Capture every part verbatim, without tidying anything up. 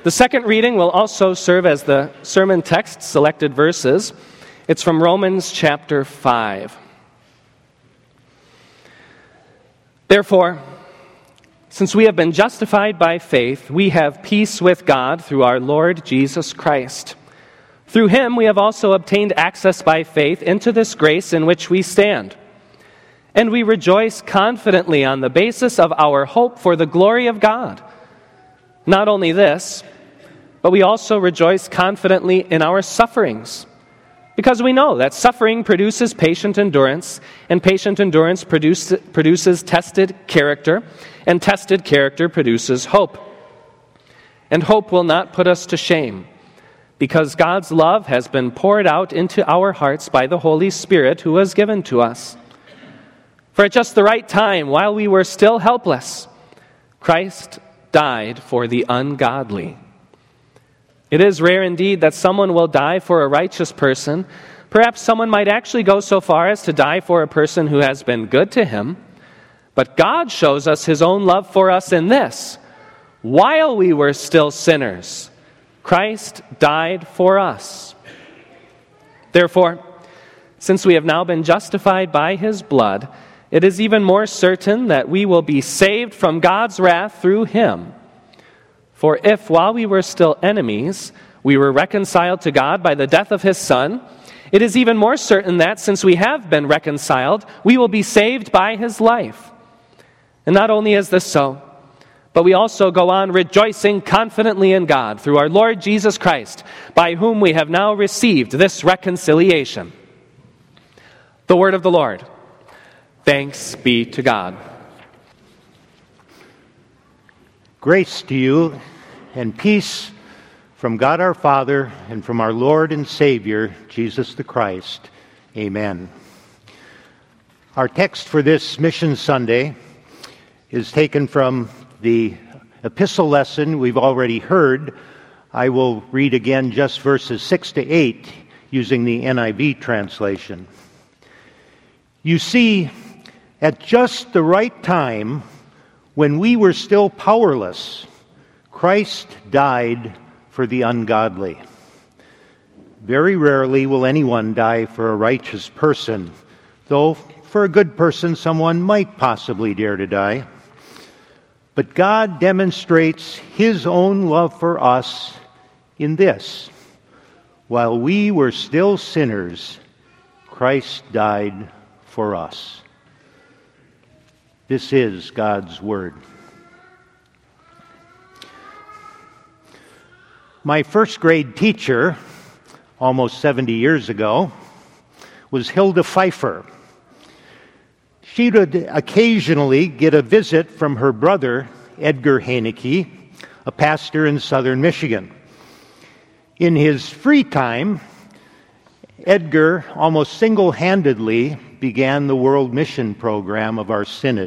The second reading will also serve as the sermon text, selected verses. It's from Romans chapter five. Therefore, since we have been justified by faith, we have peace with God through our Lord Jesus Christ. Through him we have also obtained access by faith into this grace in which we stand. And we rejoice confidently on the basis of our hope for the glory of God. Not only this, but we also rejoice confidently in our sufferings, because we know that suffering produces patient endurance, and patient endurance produce, produces tested character, and tested character produces hope. And hope will not put us to shame, because God's love has been poured out into our hearts by the Holy Spirit who was given to us. For at just the right time, while we were still helpless, Christ died for the ungodly. It is rare indeed that someone will die for a righteous person. Perhaps someone might actually go so far as to die for a person who has been good to him. But God shows us his own love for us in this: while we were still sinners, Christ died for us. Therefore, since we have now been justified by his blood, it is even more certain that we will be saved from God's wrath through him. For if, while we were still enemies, we were reconciled to God by the death of his Son, it is even more certain that, since we have been reconciled, we will be saved by his life. And not only is this so, but we also go on rejoicing confidently in God through our Lord Jesus Christ, by whom we have now received this reconciliation. The word of the Lord. Thanks be to God. Grace to you and peace from God our Father and from our Lord and Savior, Jesus the Christ. Amen. Our text for this Mission Sunday is taken from the epistle lesson we've already heard. I will read again just verses six to eight using the N I V translation. You see, at just the right time, when we were still powerless, Christ died for the ungodly. Very rarely will anyone die for a righteous person, though for a good person someone might possibly dare to die. But God demonstrates his own love for us in this: while we were still sinners, Christ died for us. This is God's Word. My first grade teacher, almost seventy years ago, was Hilda Pfeiffer. She would occasionally get a visit from her brother, Edgar Heinecke, a pastor in southern Michigan. In his free time, Edgar almost single-handedly began the world mission program of our synod.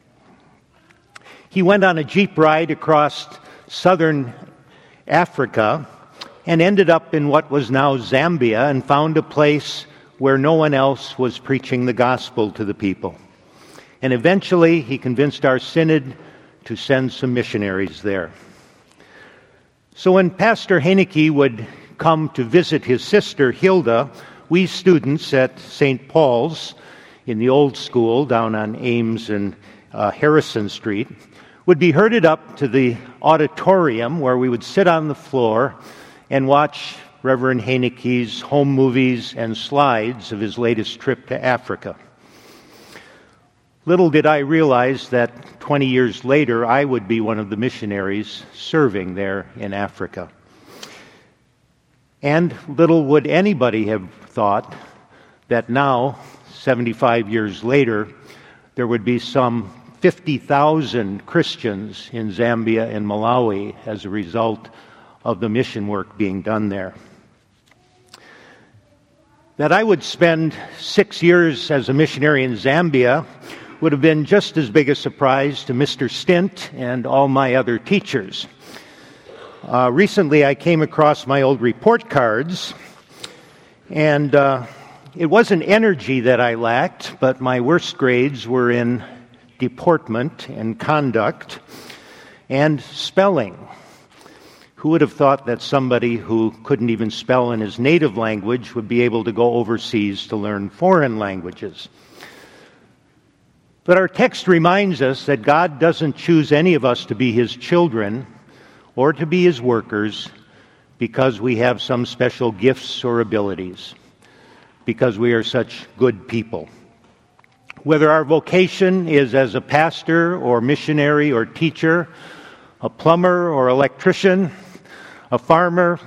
He went on a jeep ride across southern Africa and ended up in what was now Zambia and found a place where no one else was preaching the gospel to the people. And eventually he convinced our synod to send some missionaries there. So when Pastor Heinecke would come to visit his sister Hilda, we students at Saint Paul's in the old school down on Ames and uh, Harrison Street would be herded up to the auditorium where we would sit on the floor and watch Reverend Heinecke's home movies and slides of his latest trip to Africa. Little did I realize that twenty years later I would be one of the missionaries serving there in Africa. And little would anybody have thought that now, seventy-five years later, there would be some fifty thousand Christians in Zambia and Malawi as a result of the mission work being done there. That I would spend six years as a missionary in Zambia would have been just as big a surprise to Mister Stint and all my other teachers. Uh, recently I came across my old report cards, and uh, it wasn't energy that I lacked, but my worst grades were in deportment and conduct and spelling. Who would have thought that somebody who couldn't even spell in his native language would be able to go overseas to learn foreign languages? But our text reminds us that God doesn't choose any of us to be His children or to be His workers because we have some special gifts or abilities, because we are such good people. Whether our vocation is as a pastor or missionary or teacher, a plumber or electrician, a farmer,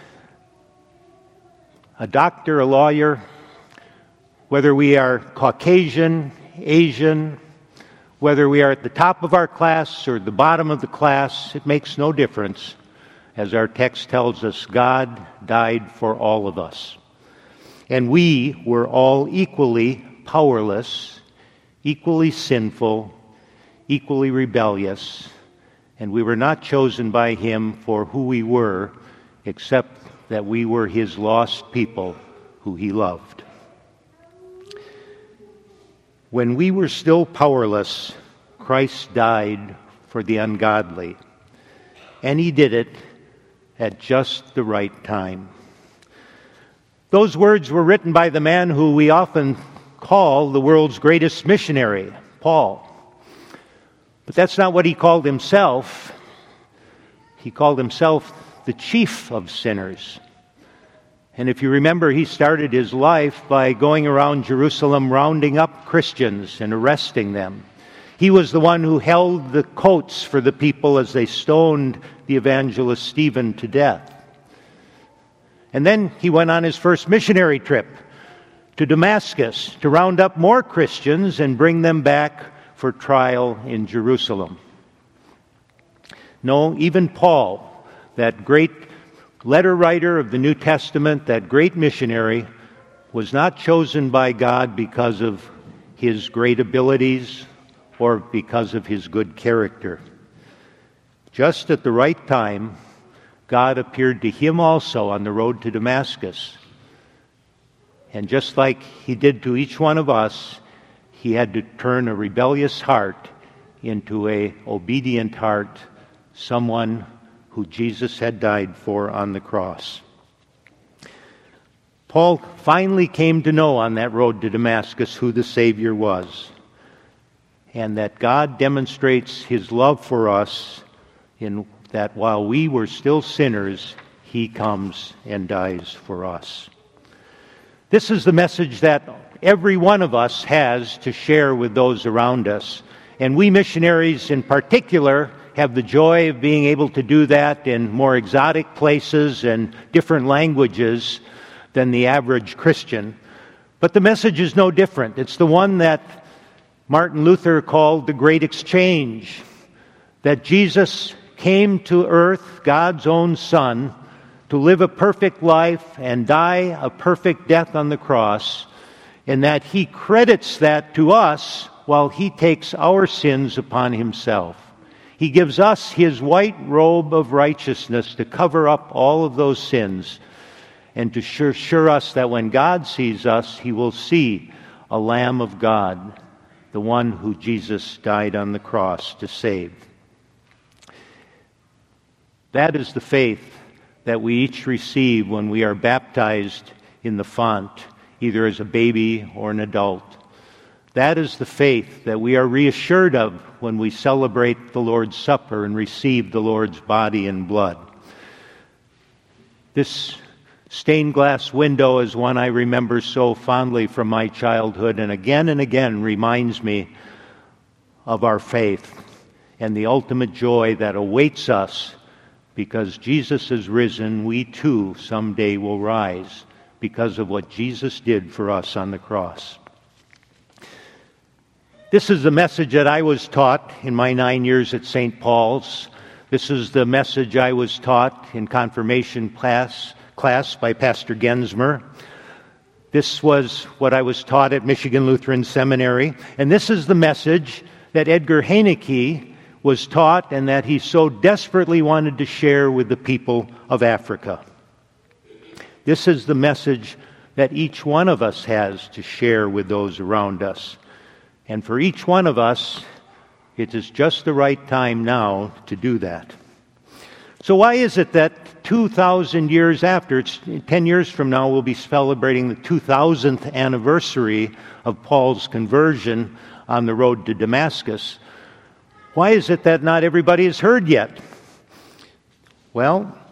a doctor, a lawyer, whether we are Caucasian, Asian, whether we are at the top of our class or the bottom of the class, it makes no difference. As our text tells us, God died for all of us. And we were all equally powerless, equally sinful, equally rebellious, and we were not chosen by Him for who we were, except that we were His lost people who He loved. When we were still powerless, Christ died for the ungodly, and He did it at just the right time. Those words were written by the man who we often call the world's greatest missionary, Paul. But that's not what he called himself. He called himself the chief of sinners. And if you remember, he started his life by going around Jerusalem rounding up Christians and arresting them. He was the one who held the coats for the people as they stoned the evangelist Stephen to death. And then he went on his first missionary trip to Damascus to round up more Christians and bring them back for trial in Jerusalem. No, even Paul, that great letter writer of the New Testament, that great missionary, was not chosen by God because of his great abilities or because of his good character. Just at the right time, God appeared to him also on the road to Damascus. And just like He did to each one of us, He had to turn a rebellious heart into an obedient heart, someone who Jesus had died for on the cross. Paul finally came to know on that road to Damascus who the Savior was, and that God demonstrates His love for us in that while we were still sinners, He comes and dies for us. This is the message that every one of us has to share with those around us. And we missionaries in particular have the joy of being able to do that in more exotic places and different languages than the average Christian. But the message is no different. It's the one that Martin Luther called the Great Exchange, that Jesus came to earth, God's own Son, to live a perfect life and die a perfect death on the cross, and that He credits that to us while He takes our sins upon Himself. He gives us His white robe of righteousness to cover up all of those sins and to assure us that when God sees us, He will see a Lamb of God, the one who Jesus died on the cross to save. That is the faith that we each receive when we are baptized in the font, either as a baby or an adult. That is the faith that we are reassured of when we celebrate the Lord's Supper and receive the Lord's body and blood. This stained glass window is one I remember so fondly from my childhood, and again and again reminds me of our faith and the ultimate joy that awaits us. Because Jesus is risen, we too someday will rise because of what Jesus did for us on the cross. This is the message that I was taught in my nine years at Saint Paul's. This is the message I was taught in confirmation class, class by Pastor Gensmer. This was what I was taught at Michigan Lutheran Seminary. And this is the message that Edgar Heinecke was taught and that he so desperately wanted to share with the people of Africa. This is the message that each one of us has to share with those around us. And for each one of us, it is just the right time now to do that. So why is it that two thousand years after, it's ten years from now, we'll be celebrating the two thousandth anniversary of Paul's conversion on the road to Damascus? Why is it that not everybody has heard yet? Well,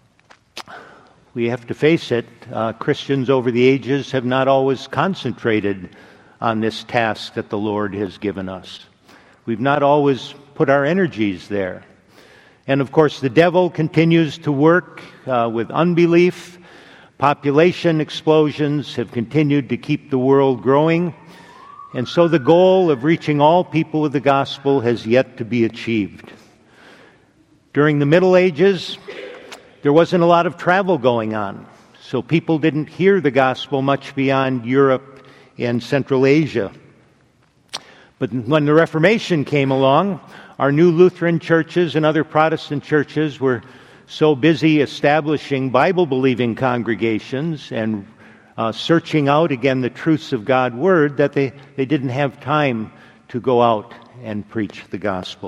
we have to face it. Uh, Christians over the ages have not always concentrated on this task that the Lord has given us. We've not always put our energies there. And of course, the devil continues to work uh, with unbelief. Population explosions have continued to keep the world growing. And so the goal of reaching all people with the gospel has yet to be achieved. During the Middle Ages, there wasn't a lot of travel going on. So people didn't hear the gospel much beyond Europe and Central Asia. But when the Reformation came along, our new Lutheran churches and other Protestant churches were so busy establishing Bible-believing congregations and uh, searching out again the truths of God's Word that they, they didn't have time to go out and preach the gospel.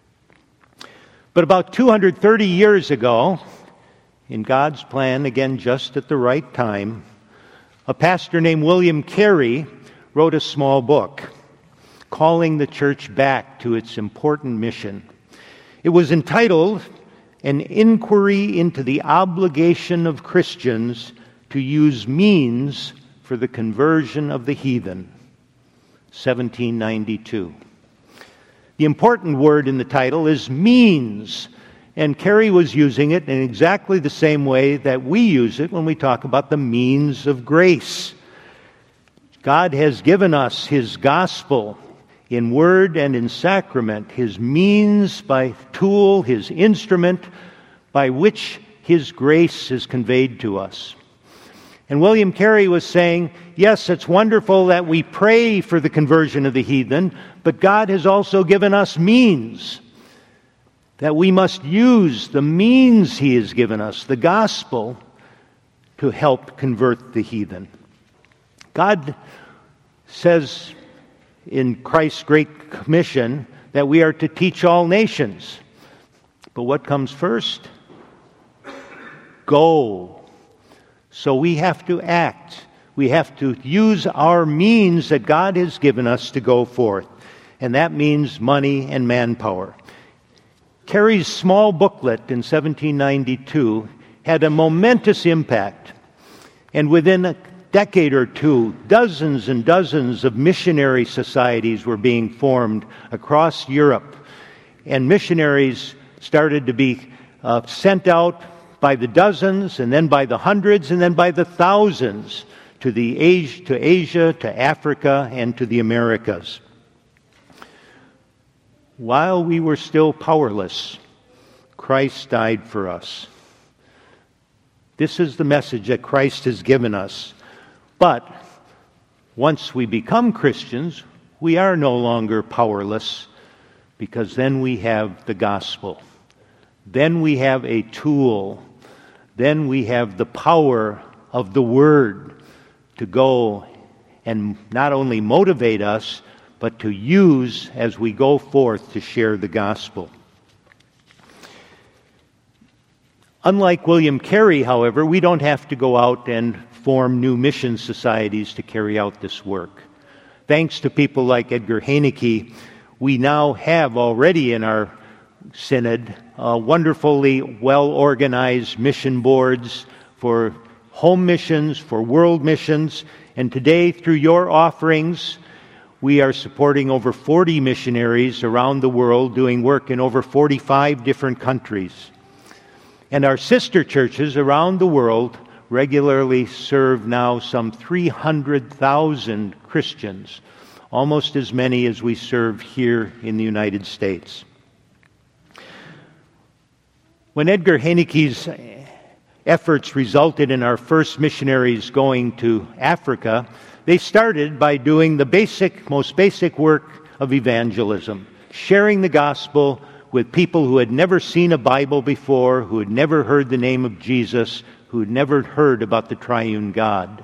But about two hundred thirty years ago, in God's plan, again just at the right time, a pastor named William Carey wrote a small book calling the church back to its important mission. It was entitled, An Inquiry into the Obligation of Christians to Use Means for the Conversion of the Heathen, seventeen ninety-two. The important word in the title is means, and Carey was using it in exactly the same way that we use it when we talk about the means of grace. God has given us His gospel in word and in sacrament, His means by tool, His instrument by which His grace is conveyed to us. And William Carey was saying, yes, it's wonderful that we pray for the conversion of the heathen, but God has also given us means, that we must use the means He has given us, the gospel, to help convert the heathen. God says in Christ's Great Commission that we are to teach all nations. But what comes first? Go. So we have to act. We have to use our means that God has given us to go forth. And that means money and manpower. Carey's small booklet in seventeen ninety-two had a momentous impact. And within a decade or two, dozens and dozens of missionary societies were being formed across Europe. And missionaries started to be uh, sent out by the dozens, and then by the hundreds, and then by the thousands to the Asia, to Asia, to Africa, and to the Americas. While we were still powerless, Christ died for us. This is the message that Christ has given us. But once we become Christians, we are no longer powerless, because then we have the gospel. Then we have a tool. Then we have the power of the Word to go and not only motivate us, but to use as we go forth to share the gospel. Unlike William Carey, however, we don't have to go out and form new mission societies to carry out this work. Thanks to people like Edgar Heinecke, we now have already in our synod uh, wonderfully well-organized mission boards for home missions, for world missions, and today, through your offerings, we are supporting over forty missionaries around the world doing work in over forty-five different countries. And our sister churches around the world regularly serve now some three hundred thousand Christians, almost as many as we serve here in the United States. When Edgar Heinecke's efforts resulted in our first missionaries going to Africa, they started by doing the basic, most basic work of evangelism, sharing the gospel with people who had never seen a Bible before, who had never heard the name of Jesus, who had never heard about the triune God.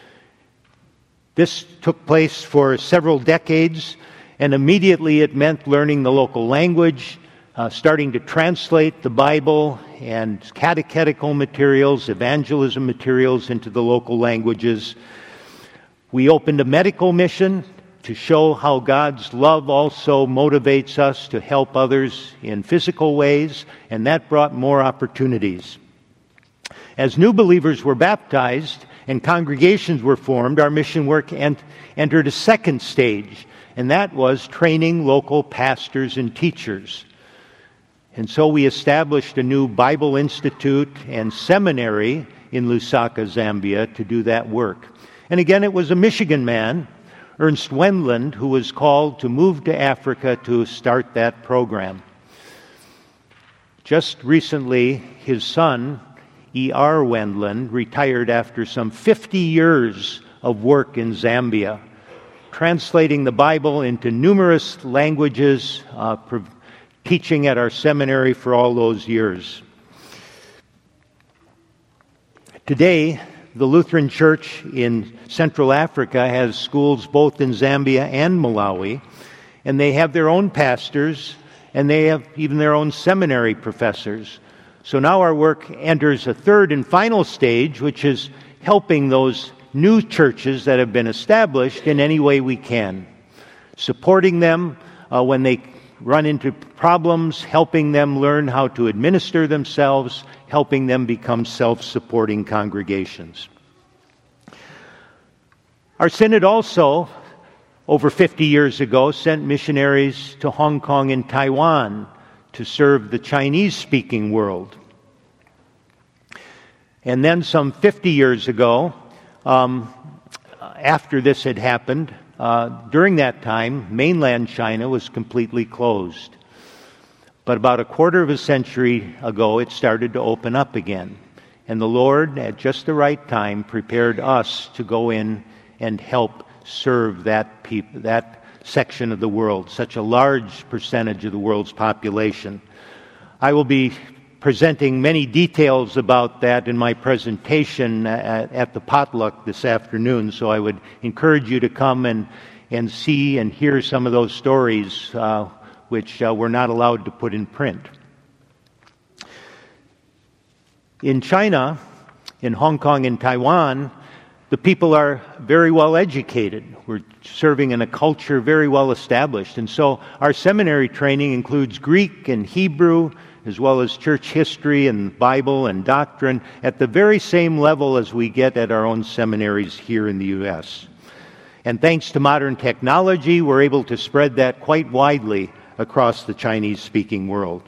This took place for several decades, and immediately it meant learning the local language, uh, starting to translate the Bible and catechetical materials, evangelism materials into the local languages. We opened a medical mission to show how God's love also motivates us to help others in physical ways, and that brought more opportunities. As new believers were baptized and congregations were formed, our mission work ent- entered a second stage, and that was training local pastors and teachers. And so we established a new Bible Institute and seminary in Lusaka, Zambia, to do that work. And again, it was a Michigan man, Ernst Wendland, who was called to move to Africa to start that program. Just recently, his son, E R Wendland, retired after some fifty years of work in Zambia, translating the Bible into numerous languages, uh, pro- teaching at our seminary for all those years. Today, the Lutheran Church in Central Africa has schools both in Zambia and Malawi, and they have their own pastors, and they have even their own seminary professors. So now our work enters a third and final stage, which is helping those new churches that have been established in any way we can, supporting them uh, when they run into problems, helping them learn how to administer themselves, helping them become self-supporting congregations. Our synod also, over fifty years ago, sent missionaries to Hong Kong and Taiwan to serve the Chinese-speaking world. And then some fifty years ago, um, after this had happened, uh, during that time, mainland China was completely closed. But about a quarter of a century ago, it started to open up again. And the Lord, at just the right time, prepared us to go in and help serve that peop- that section of the world, such a large percentage of the world's population. I will be presenting many details about that in my presentation at, at the potluck this afternoon, so I would encourage you to come and, and see and hear some of those stories uh, which uh, we're not allowed to put in print. In China, in Hong Kong and Taiwan, the people are very well educated. We're serving in a culture very well established. And so our seminary training includes Greek and Hebrew, as well as church history and Bible and doctrine, at the very same level as we get at our own seminaries here in the U S. And thanks to modern technology, we're able to spread that quite widely across the Chinese-speaking world.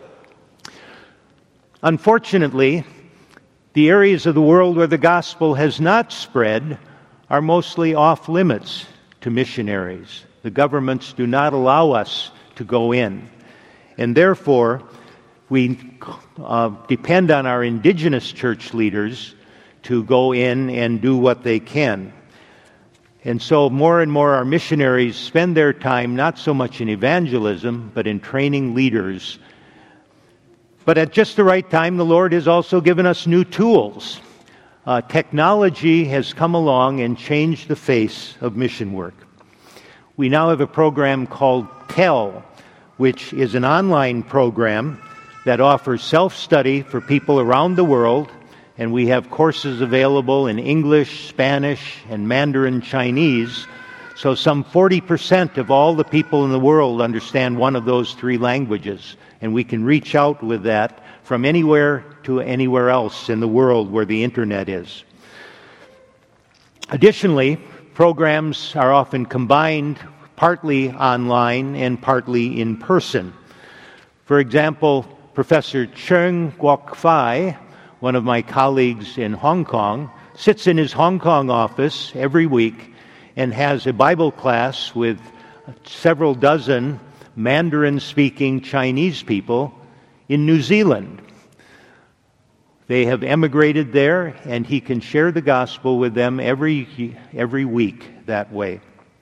Unfortunately, the areas of the world where the gospel has not spread are mostly off limits to missionaries. The governments do not allow us to go in. And therefore, we uh, depend on our indigenous church leaders to go in and do what they can. And so more and more our missionaries spend their time not so much in evangelism, but in training leaders. But at just the right time, the Lord has also given us new tools. Uh, technology has come along and changed the face of mission work. We now have a program called TEL, which is an online program that offers self-study for people around the world, and we have courses available in English, Spanish, and Mandarin Chinese. So some forty percent of all the people in the world understand one of those three languages, and we can reach out with that from anywhere to anywhere else in the world where the internet is. Additionally, programs are often combined partly online and partly in person. For example, Professor Cheng Guok Fai, one of my colleagues in Hong Kong, sits in his Hong Kong office every week and has a Bible class with several dozen Mandarin-speaking Chinese people in New Zealand. They have emigrated there, and he can share the gospel with them every, every week that way.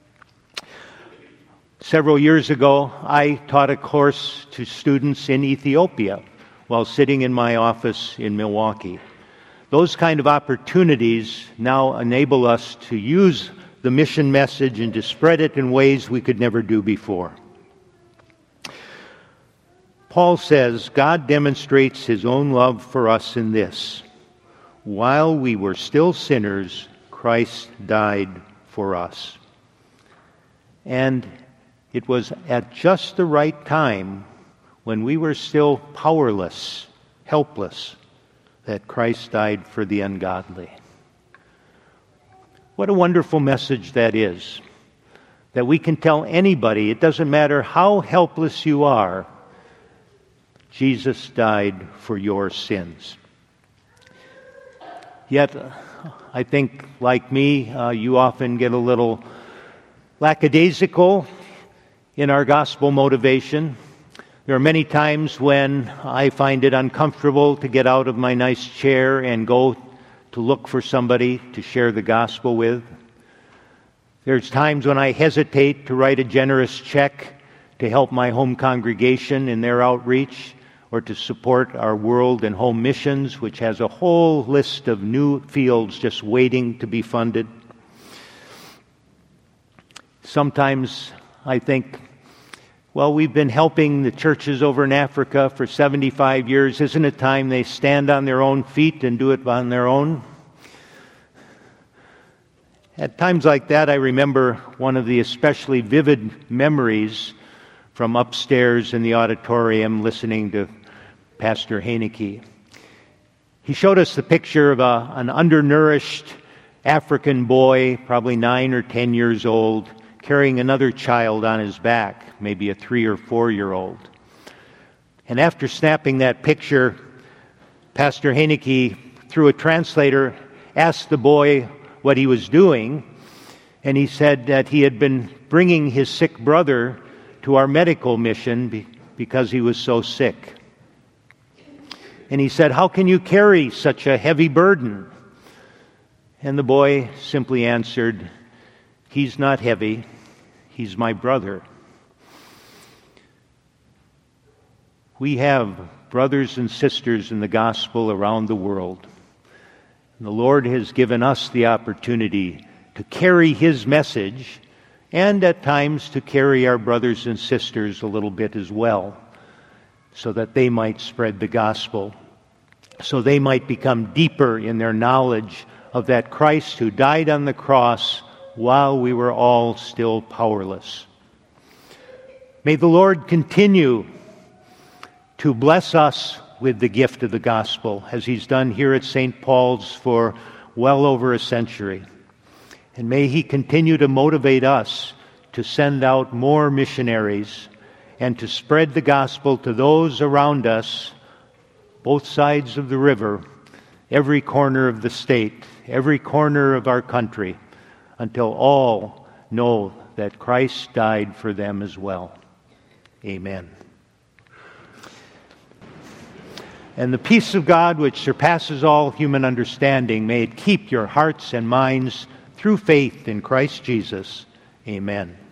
Several years ago, I taught a course to students in Ethiopia while sitting in my office in Milwaukee. Those kind of opportunities now enable us to use the mission message and to spread it in ways we could never do before. Paul says, God demonstrates his own love for us in this: while we were still sinners, Christ died for us. And it was at just the right time, when we were still powerless, helpless, that Christ died for the ungodly. What a wonderful message that is. That we can tell anybody, it doesn't matter how helpless you are, Jesus died for your sins. Yet, I think, like me, uh, you often get a little lackadaisical in our gospel motivation. There are many times when I find it uncomfortable to get out of my nice chair and go to look for somebody to share the gospel with. There's times when I hesitate to write a generous check to help my home congregation in their outreach, or to support our world and home missions, which has a whole list of new fields just waiting to be funded. Sometimes I think, well, we've been helping the churches over in Africa for seventy-five years. Isn't it time they stand on their own feet and do it on their own? At times like that, I remember one of the especially vivid memories from upstairs in the auditorium listening to Pastor Heineke. He showed us the picture of a, an undernourished African boy, probably nine or ten years old, carrying another child on his back, maybe a three or four-year-old. And after snapping that picture, Pastor Heineke, through a translator, asked the boy what he was doing, and he said that he had been bringing his sick brother to our medical mission be- because he was so sick. And he said, "How can you carry such a heavy burden?" And the boy simply answered, "He's not heavy, he's my brother." We have brothers and sisters in the gospel around the world. And the Lord has given us the opportunity to carry His message, and at times to carry our brothers and sisters a little bit as well, so that they might spread the gospel, so they might become deeper in their knowledge of that Christ who died on the cross while we were all still powerless. May the Lord continue to bless us with the gift of the gospel, as He's done here at Saint Paul's for well over a century. And may He continue to motivate us to send out more missionaries and to spread the gospel to those around us, both sides of the river, every corner of the state, every corner of our country, until all know that Christ died for them as well. Amen. And the peace of God, which surpasses all human understanding, may it keep your hearts and minds through faith in Christ Jesus. Amen.